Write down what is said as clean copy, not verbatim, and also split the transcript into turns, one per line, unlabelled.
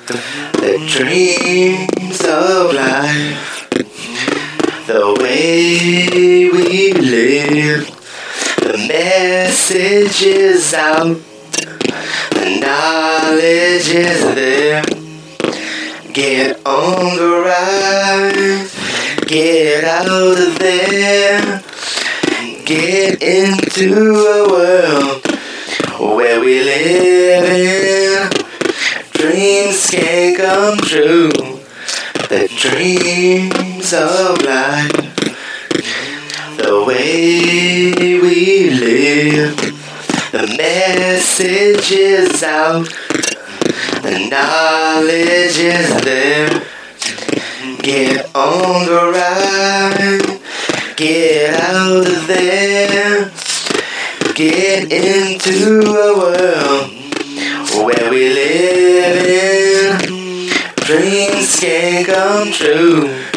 The dreams of life, the way we live, the message is out, the knowledge is there. Get on the rise, get out of there, get into a world where we live in. Dreams can come true, the dreams of life, the way we live, the message is out, the knowledge is there. Get on the ride, get out of there, get into a world where we live in. Dreams can come true.